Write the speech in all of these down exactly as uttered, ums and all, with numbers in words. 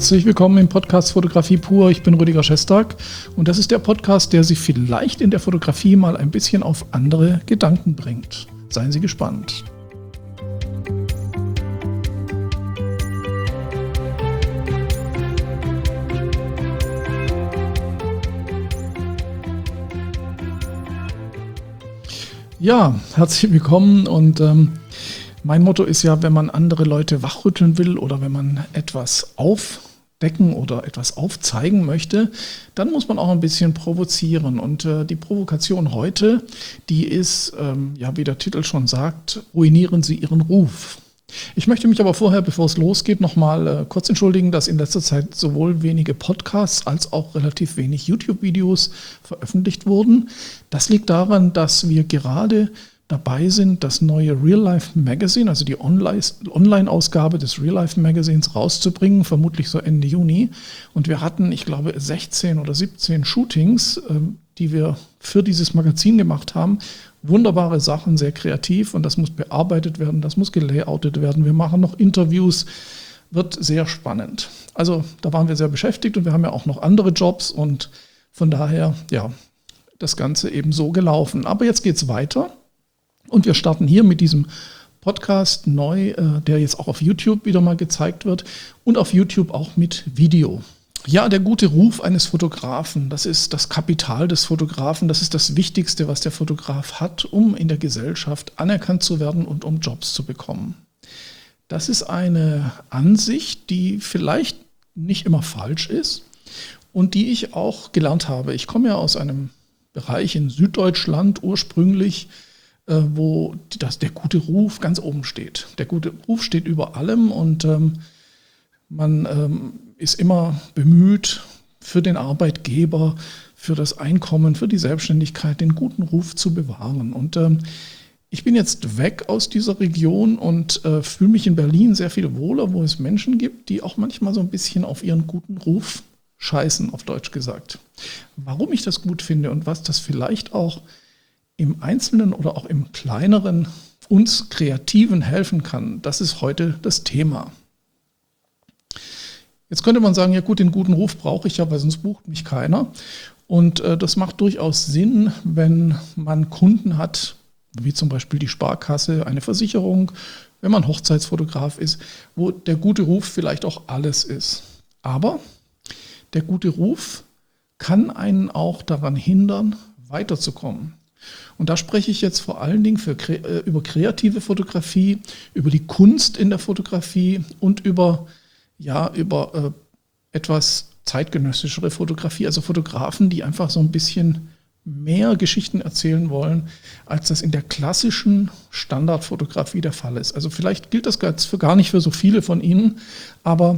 Herzlich willkommen im Podcast Fotografie pur. Ich bin Rüdiger Schestag und das ist der Podcast, der Sie vielleicht in der Fotografie mal ein bisschen auf andere Gedanken bringt. Seien Sie gespannt. Ja, herzlich willkommen und ähm, mein Motto ist ja, wenn man andere Leute wachrütteln will oder wenn man etwas aufdecken oder etwas aufzeigen möchte, dann muss man auch ein bisschen provozieren. Und äh, die Provokation heute, die ist, ähm, ja, wie der Titel schon sagt, ruinieren Sie Ihren Ruf. Ich möchte mich aber vorher, bevor es losgeht, nochmal äh, kurz entschuldigen, dass in letzter Zeit sowohl wenige Podcasts als auch relativ wenig YouTube-Videos veröffentlicht wurden. Das liegt daran, dass wir gerade dabei sind, das neue Real Life Magazine, also die Online-Ausgabe des Real Life Magazins rauszubringen, vermutlich so Ende Juni. Und wir hatten, ich glaube, sechzehn oder siebzehn Shootings, die wir für dieses Magazin gemacht haben. Wunderbare Sachen, sehr kreativ und das muss bearbeitet werden, das muss gelayoutet werden. Wir machen noch Interviews, wird sehr spannend. Also da waren wir sehr beschäftigt und wir haben ja auch noch andere Jobs und von daher, ja, das Ganze eben so gelaufen. Aber jetzt geht's weiter. Und wir starten hier mit diesem Podcast neu, der jetzt auch auf YouTube wieder mal gezeigt wird und auf YouTube auch mit Video. Ja, der gute Ruf eines Fotografen, das ist das Kapital des Fotografen, das ist das Wichtigste, was der Fotograf hat, um in der Gesellschaft anerkannt zu werden und um Jobs zu bekommen. Das ist eine Ansicht, die vielleicht nicht immer falsch ist und die ich auch gelernt habe. Ich komme ja aus einem Bereich in Süddeutschland ursprünglich, wo das, der gute Ruf ganz oben steht. Der gute Ruf steht über allem und ähm, man ähm, ist immer bemüht, für den Arbeitgeber, für das Einkommen, für die Selbstständigkeit den guten Ruf zu bewahren. Und ähm, ich bin jetzt weg aus dieser Region und äh, fühle mich in Berlin sehr viel wohler, wo es Menschen gibt, die auch manchmal so ein bisschen auf ihren guten Ruf scheißen, auf Deutsch gesagt. Warum ich das gut finde und was das vielleicht auch im Einzelnen oder auch im Kleineren uns Kreativen helfen kann, das ist heute das Thema. Jetzt könnte man sagen, ja gut, den guten Ruf brauche ich ja, weil sonst bucht mich keiner. Und äh, das macht durchaus Sinn, wenn man Kunden hat, wie zum Beispiel die Sparkasse, eine Versicherung, wenn man Hochzeitsfotograf ist, wo der gute Ruf vielleicht auch alles ist. Aber der gute Ruf kann einen auch daran hindern, weiterzukommen. Und da spreche ich jetzt vor allen Dingen für, äh, über kreative Fotografie, über die Kunst in der Fotografie und über, ja, über äh, etwas zeitgenössischere Fotografie, also Fotografen, die einfach so ein bisschen mehr Geschichten erzählen wollen, als das in der klassischen Standardfotografie der Fall ist. Also vielleicht gilt das für gar nicht für so viele von Ihnen, aber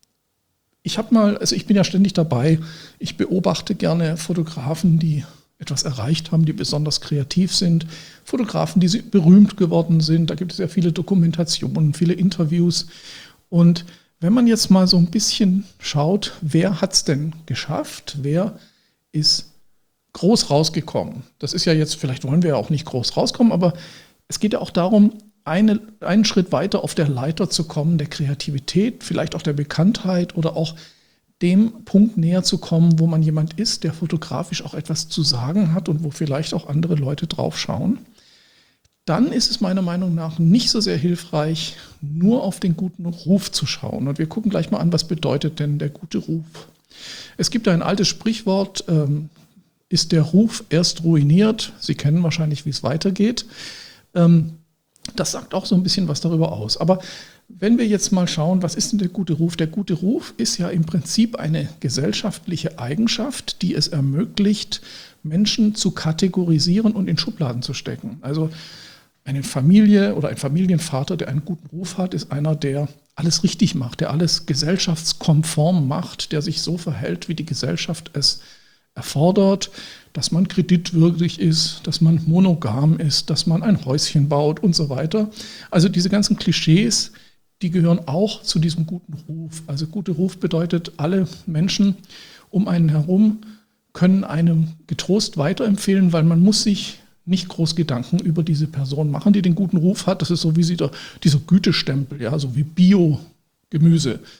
ich habe mal, also ich bin ja ständig dabei, ich beobachte gerne Fotografen, die etwas erreicht haben, die besonders kreativ sind, Fotografen, die berühmt geworden sind. Da gibt es ja viele Dokumentationen, viele Interviews. Und wenn man jetzt mal so ein bisschen schaut, wer hat es denn geschafft? Wer ist groß rausgekommen? Das ist ja jetzt, vielleicht wollen wir ja auch nicht groß rauskommen, aber es geht ja auch darum, eine, einen Schritt weiter auf der Leiter zu kommen, der Kreativität, vielleicht auch der Bekanntheit oder auch dem Punkt näher zu kommen, wo man jemand ist, der fotografisch auch etwas zu sagen hat und wo vielleicht auch andere Leute drauf schauen, dann ist es meiner Meinung nach nicht so sehr hilfreich, nur auf den guten Ruf zu schauen. Und wir gucken gleich mal an, was bedeutet denn der gute Ruf? Es gibt ein altes Sprichwort, ähm, ist der Ruf erst ruiniert? Sie kennen wahrscheinlich, wie es weitergeht. Ähm, das sagt auch so ein bisschen was darüber aus. Aber wenn wir jetzt mal schauen, was ist denn der gute Ruf? Der gute Ruf ist ja im Prinzip eine gesellschaftliche Eigenschaft, die es ermöglicht, Menschen zu kategorisieren und in Schubladen zu stecken. Also eine Familie oder ein Familienvater, der einen guten Ruf hat, ist einer, der alles richtig macht, der alles gesellschaftskonform macht, der sich so verhält, wie die Gesellschaft es erfordert, dass man kreditwürdig ist, dass man monogam ist, dass man ein Häuschen baut und so weiter. Also diese ganzen Klischees, die gehören auch zu diesem guten Ruf. Also guter Ruf bedeutet, alle Menschen um einen herum können einem getrost weiterempfehlen, weil man muss sich nicht groß Gedanken über diese Person machen, die den guten Ruf hat. Das ist so wie sie da, dieser Gütestempel, ja, so wie Bio-Gemüse.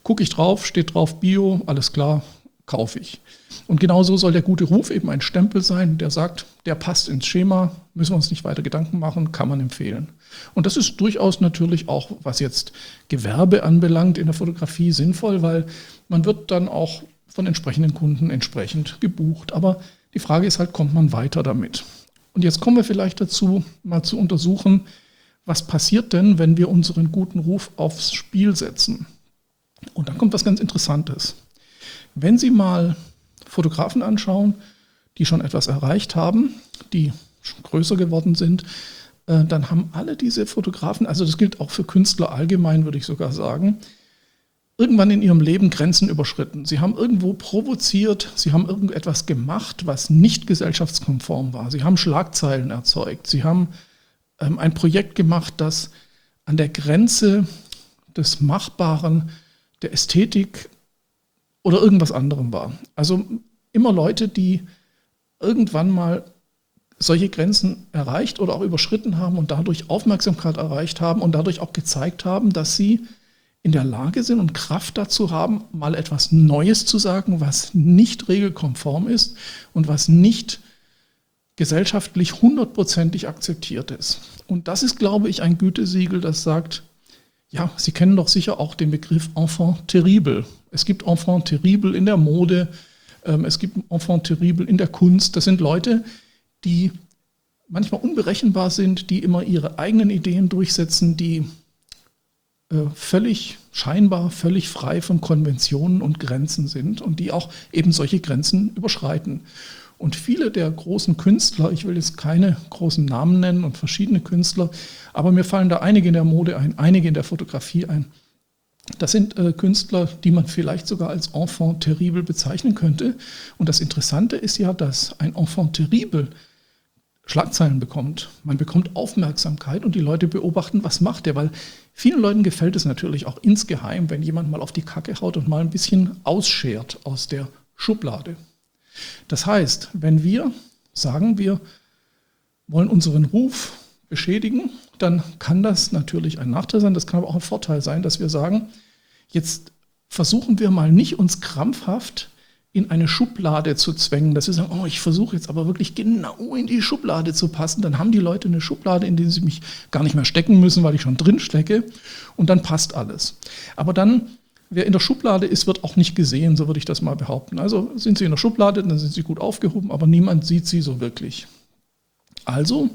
gucke ich drauf, steht drauf Bio, alles klar, kaufe ich. Und genauso soll der gute Ruf eben ein Stempel sein, der sagt, der passt ins Schema, müssen wir uns nicht weiter Gedanken machen, kann man empfehlen. Und das ist durchaus natürlich auch, was jetzt Gewerbe anbelangt in der Fotografie, sinnvoll, weil man wird dann auch von entsprechenden Kunden entsprechend gebucht. Aber die Frage ist halt, kommt man weiter damit? Und jetzt kommen wir vielleicht dazu, mal zu untersuchen, was passiert denn, wenn wir unseren guten Ruf aufs Spiel setzen? Und dann kommt was ganz Interessantes. Wenn Sie mal Fotografen anschauen, die schon etwas erreicht haben, die schon größer geworden sind, äh, dann haben alle diese Fotografen, also das gilt auch für Künstler allgemein, würde ich sogar sagen, irgendwann in ihrem Leben Grenzen überschritten. Sie haben irgendwo provoziert, sie haben irgendetwas gemacht, was nicht gesellschaftskonform war. Sie haben Schlagzeilen erzeugt, sie haben ähm, ein Projekt gemacht, das an der Grenze des Machbaren, der Ästhetik oder irgendwas anderem war. Also immer Leute, die irgendwann mal solche Grenzen erreicht oder auch überschritten haben und dadurch Aufmerksamkeit erreicht haben und dadurch auch gezeigt haben, dass sie in der Lage sind und Kraft dazu haben, mal etwas Neues zu sagen, was nicht regelkonform ist und was nicht gesellschaftlich hundertprozentig akzeptiert ist. Und das ist, glaube ich, ein Gütesiegel, das sagt, ja, Sie kennen doch sicher auch den Begriff Enfant terrible. Es gibt Enfant terrible in der Mode, ähm, es gibt Enfant terrible in der Kunst. Das sind Leute, die manchmal unberechenbar sind, die immer ihre eigenen Ideen durchsetzen, die äh, völlig scheinbar völlig frei von Konventionen und Grenzen sind und die auch eben solche Grenzen überschreiten. Und viele der großen Künstler, ich will jetzt keine großen Namen nennen und verschiedene Künstler, aber mir fallen da einige in der Mode ein, einige in der Fotografie ein. Das sind äh, Künstler, die man vielleicht sogar als Enfant terrible bezeichnen könnte. Und das Interessante ist ja, dass ein Enfant terrible Schlagzeilen bekommt. Man bekommt Aufmerksamkeit und die Leute beobachten, was macht der, weil vielen Leuten gefällt es natürlich auch insgeheim, wenn jemand mal auf die Kacke haut und mal ein bisschen ausschert aus der Schublade. Das heißt, wenn wir sagen, wir wollen unseren Ruf beschädigen, dann kann das natürlich ein Nachteil sein, das kann aber auch ein Vorteil sein, dass wir sagen, jetzt versuchen wir mal nicht uns krampfhaft in eine Schublade zu zwängen, dass wir sagen, oh, ich versuche jetzt aber wirklich genau in die Schublade zu passen, dann haben die Leute eine Schublade, in die sie mich gar nicht mehr stecken müssen, weil ich schon drin stecke und dann passt alles. Aber dann, wer in der Schublade ist, wird auch nicht gesehen, so würde ich das mal behaupten. Also sind sie in der Schublade, dann sind sie gut aufgehoben, aber niemand sieht sie so wirklich. Also,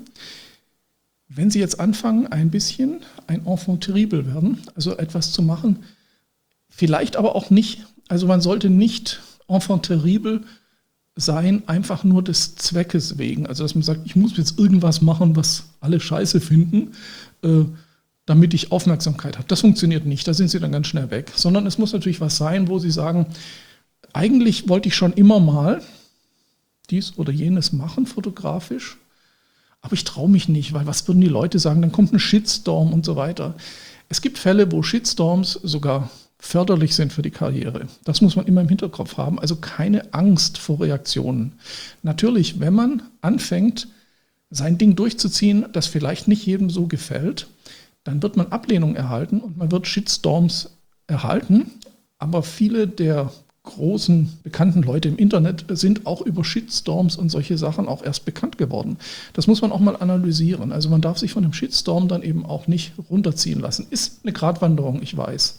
wenn Sie jetzt anfangen, ein bisschen ein Enfant terrible werden, also etwas zu machen, vielleicht aber auch nicht, also man sollte nicht Enfant terrible sein, einfach nur des Zweckes wegen. Also dass man sagt, ich muss jetzt irgendwas machen, was alle scheiße finden, äh, damit ich Aufmerksamkeit habe. Das funktioniert nicht, da sind Sie dann ganz schnell weg. Sondern es muss natürlich was sein, wo Sie sagen, eigentlich wollte ich schon immer mal dies oder jenes machen, fotografisch, aber ich traue mich nicht, weil was würden die Leute sagen? Dann kommt ein Shitstorm und so weiter. Es gibt Fälle, wo Shitstorms sogar förderlich sind für die Karriere. Das muss man immer im Hinterkopf haben. Also keine Angst vor Reaktionen. Natürlich, wenn man anfängt, sein Ding durchzuziehen, das vielleicht nicht jedem so gefällt, dann wird man Ablehnung erhalten und man wird Shitstorms erhalten. Aber viele der großen, bekannten Leute im Internet sind auch über Shitstorms und solche Sachen auch erst bekannt geworden. Das muss man auch mal analysieren. Also man darf sich von einem Shitstorm dann eben auch nicht runterziehen lassen. Ist eine Gratwanderung, ich weiß.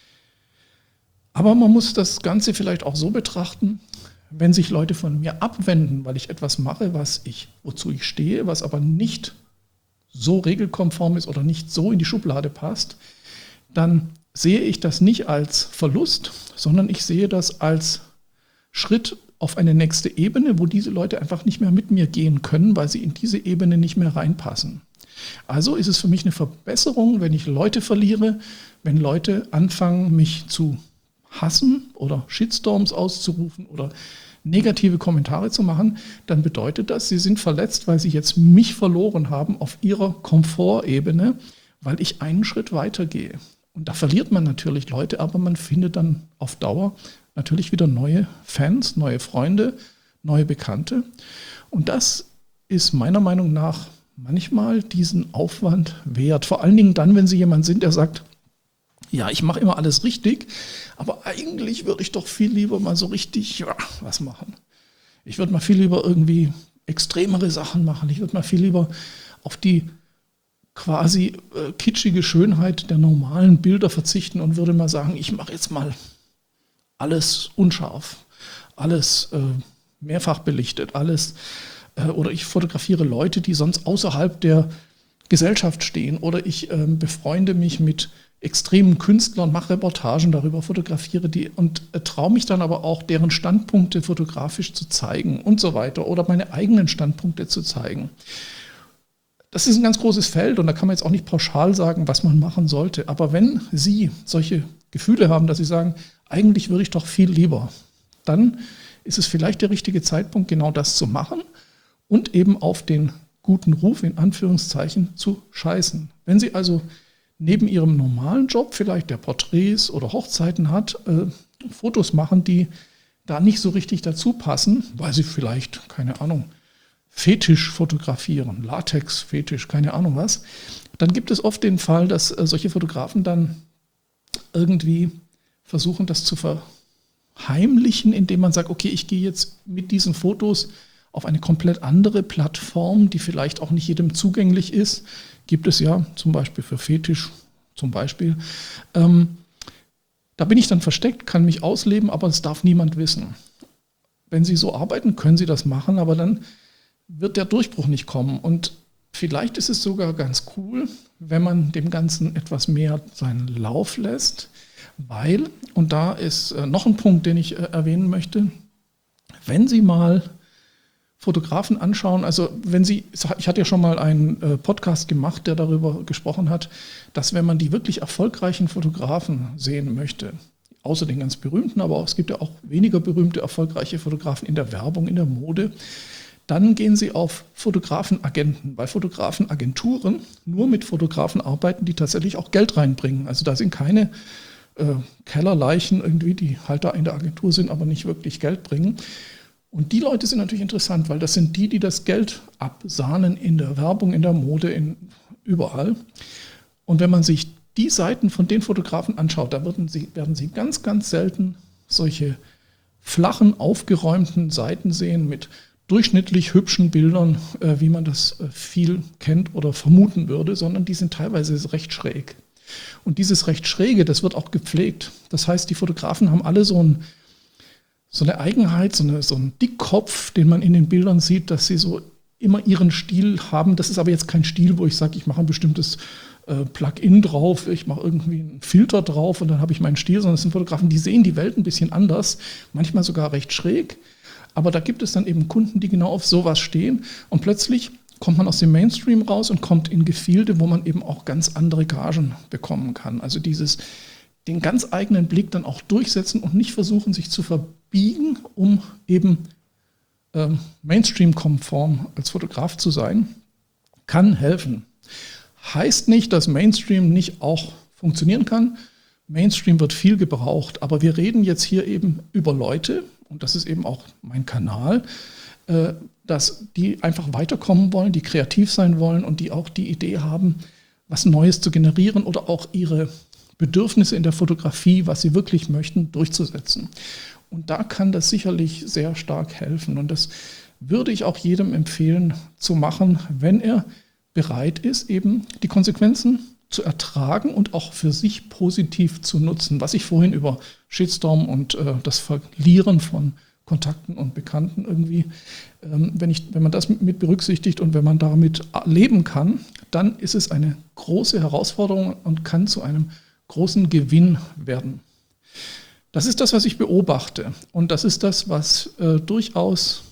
Aber man muss das Ganze vielleicht auch so betrachten, wenn sich Leute von mir abwenden, weil ich etwas mache, was ich, wozu ich stehe, was aber nicht so regelkonform ist oder nicht so in die Schublade passt, dann sehe ich das nicht als Verlust, sondern ich sehe das als Schritt auf eine nächste Ebene, wo diese Leute einfach nicht mehr mit mir gehen können, weil sie in diese Ebene nicht mehr reinpassen. Also ist es für mich eine Verbesserung, wenn ich Leute verliere, wenn Leute anfangen, mich zu hassen oder Shitstorms auszurufen oder negative Kommentare zu machen, dann bedeutet das, sie sind verletzt, weil sie jetzt mich verloren haben auf ihrer Komfortebene, weil ich einen Schritt weiter gehe. Und da verliert man natürlich Leute, aber man findet dann auf Dauer natürlich wieder neue Fans, neue Freunde, neue Bekannte. Und das ist meiner Meinung nach manchmal diesen Aufwand wert. Vor allen Dingen dann, wenn Sie jemand sind, der sagt, ja, ich mache immer alles richtig, aber eigentlich würde ich doch viel lieber mal so richtig ja, was machen. Ich würde mal viel lieber irgendwie extremere Sachen machen. Ich würde mal viel lieber auf die quasi äh, kitschige Schönheit der normalen Bilder verzichten und würde mal sagen, ich mache jetzt mal alles unscharf, alles äh, mehrfach belichtet, alles äh, oder ich fotografiere Leute, die sonst außerhalb der Gesellschaft stehen oder ich äh, befreunde mich mit extremen Künstlern, mache Reportagen darüber, fotografiere die und äh, traue mich dann aber auch, deren Standpunkte fotografisch zu zeigen und so weiter oder meine eigenen Standpunkte zu zeigen. Das ist ein ganz großes Feld und da kann man jetzt auch nicht pauschal sagen, was man machen sollte. Aber wenn Sie solche Gefühle haben, dass Sie sagen, eigentlich würde ich doch viel lieber, dann ist es vielleicht der richtige Zeitpunkt, genau das zu machen und eben auf den guten Ruf in Anführungszeichen zu scheißen. Wenn Sie also neben Ihrem normalen Job vielleicht, der Porträts oder Hochzeiten hat, äh, Fotos machen, die da nicht so richtig dazu passen, weil Sie vielleicht, keine Ahnung, Fetisch fotografieren, Latex-Fetisch, keine Ahnung was, dann gibt es oft den Fall, dass äh, solche Fotografen dann irgendwie versuchen, das zu verheimlichen, indem man sagt, okay, ich gehe jetzt mit diesen Fotos auf eine komplett andere Plattform, die vielleicht auch nicht jedem zugänglich ist. Gibt es ja zum Beispiel für Fetisch, zum Beispiel. Ähm, da bin ich dann versteckt, kann mich ausleben, aber es darf niemand wissen. Wenn Sie so arbeiten, können Sie das machen, aber dann wird der Durchbruch nicht kommen. Und vielleicht ist es sogar ganz cool, wenn man dem Ganzen etwas mehr seinen Lauf lässt, weil, und da ist noch ein Punkt, den ich erwähnen möchte, wenn Sie mal Fotografen anschauen, also wenn Sie, ich hatte ja schon mal einen Podcast gemacht, der darüber gesprochen hat, dass wenn man die wirklich erfolgreichen Fotografen sehen möchte, außer den ganz berühmten, aber auch, es gibt ja auch weniger berühmte, erfolgreiche Fotografen in der Werbung, in der Mode, dann gehen Sie auf Fotografenagenten, weil Fotografenagenturen nur mit Fotografen arbeiten, die tatsächlich auch Geld reinbringen. Also da sind keine äh, Kellerleichen irgendwie, die halt da in der Agentur sind, aber nicht wirklich Geld bringen. Und die Leute sind natürlich interessant, weil das sind die, die das Geld absahnen in der Werbung, in der Mode, in, überall. Und wenn man sich die Seiten von den Fotografen anschaut, da werden Sie, werden Sie ganz, ganz selten solche flachen, aufgeräumten Seiten sehen mit durchschnittlich hübschen Bildern, äh, wie man das äh, viel kennt oder vermuten würde, sondern die sind teilweise recht schräg. Und dieses recht Schräge, das wird auch gepflegt. Das heißt, die Fotografen haben alle so, ein, so eine Eigenheit, so, eine, so einen Dickkopf, den man in den Bildern sieht, dass sie so immer ihren Stil haben. Das ist aber jetzt kein Stil, wo ich sage, ich mache ein bestimmtes äh, Plugin drauf, ich mache irgendwie einen Filter drauf und dann habe ich meinen Stil, sondern es sind Fotografen, die sehen die Welt ein bisschen anders, manchmal sogar recht schräg. Aber da gibt es dann eben Kunden, die genau auf sowas stehen und plötzlich kommt man aus dem Mainstream raus und kommt in Gefilde, wo man eben auch ganz andere Gagen bekommen kann. Also dieses, den ganz eigenen Blick dann auch durchsetzen und nicht versuchen, sich zu verbiegen, um eben ähm, Mainstream-konform als Fotograf zu sein, kann helfen. Heißt nicht, dass Mainstream nicht auch funktionieren kann. Mainstream wird viel gebraucht, aber wir reden jetzt hier eben über Leute, und das ist eben auch mein Kanal, äh, dass die einfach weiterkommen wollen, die kreativ sein wollen und die auch die Idee haben, was Neues zu generieren oder auch ihre Bedürfnisse in der Fotografie, was sie wirklich möchten, durchzusetzen. Und da kann das sicherlich sehr stark helfen. Und das würde ich auch jedem empfehlen zu machen, wenn er bereit ist, eben die Konsequenzen zu ertragen und auch für sich positiv zu nutzen. Was ich vorhin über Shitstorm und äh, das Verlieren von Kontakten und Bekannten irgendwie, ähm, wenn, ich, wenn man das mit berücksichtigt und wenn man damit leben kann, dann ist es eine große Herausforderung und kann zu einem großen Gewinn werden. Das ist das, was ich beobachte. Und das ist das, was äh, durchaus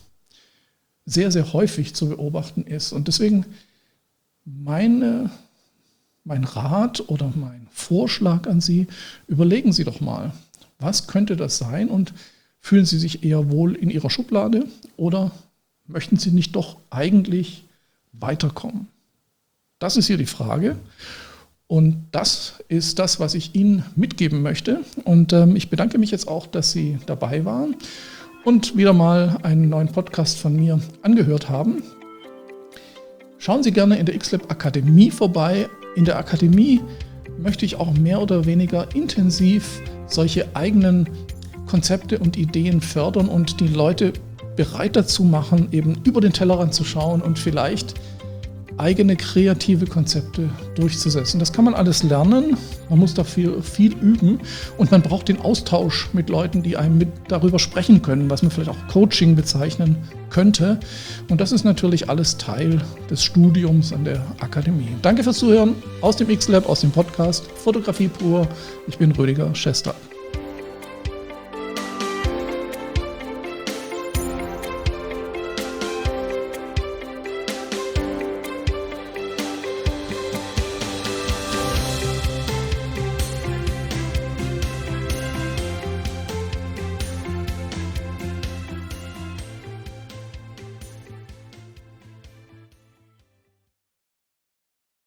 sehr, sehr häufig zu beobachten ist. Und deswegen meine, mein Rat oder mein Vorschlag an Sie, überlegen Sie doch mal, was könnte das sein und fühlen Sie sich eher wohl in Ihrer Schublade oder möchten Sie nicht doch eigentlich weiterkommen? Das ist hier die Frage. Und das ist das, was ich Ihnen mitgeben möchte. Und ähm, ich bedanke mich jetzt auch, dass Sie dabei waren und wieder mal einen neuen Podcast von mir angehört haben. Schauen Sie gerne in der X-Lab Akademie vorbei. In der Akademie möchte ich auch mehr oder weniger intensiv solche eigenen Konzepte und Ideen fördern und die Leute bereit dazu machen, eben über den Tellerrand zu schauen und vielleicht eigene kreative Konzepte durchzusetzen. Das kann man alles lernen, man muss dafür viel üben und man braucht den Austausch mit Leuten, die einem mit darüber sprechen können, was man vielleicht auch Coaching bezeichnen könnte. Und das ist natürlich alles Teil des Studiums an der Akademie. Danke fürs Zuhören aus dem X-Lab, aus dem Podcast Fotografie pur. Ich bin Rüdiger Schester.